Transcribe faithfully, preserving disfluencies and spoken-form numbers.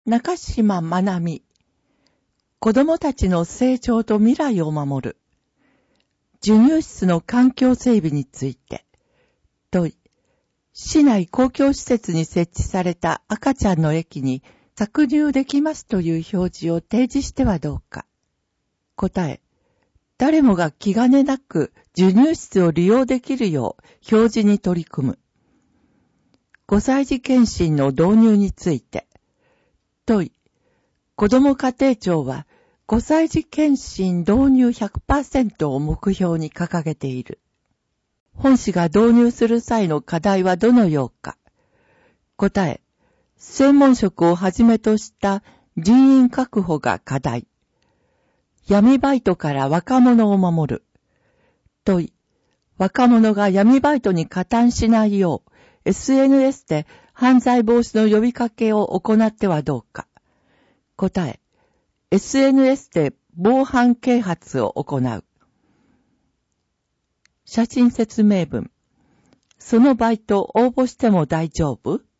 中島まなみ。子供たちの成長と未来を守る。授乳室の環境整備について。問い。市内公共施設に設置された赤ちゃんの液に搾乳できますという表示を提示してはどうか。答え。誰もが気兼ねなく授乳室を利用できるよう表示に取り組む。ごさい児検診の導入について。問い。子ども家庭庁はごさい児検診導入 ひゃくパーセント を目標に掲げている。本市が導入する際の課題はどのようか。答え。専門職をはじめとした人員確保が課題。闇バイトから若者を守る。問い。若者が闇バイトに加担しないよう エスエヌエス で犯罪防止の呼びかけを行ってはどうか。答え。エスエヌエス で防犯啓発を行う。写真説明文。そのバイト応募しても大丈夫？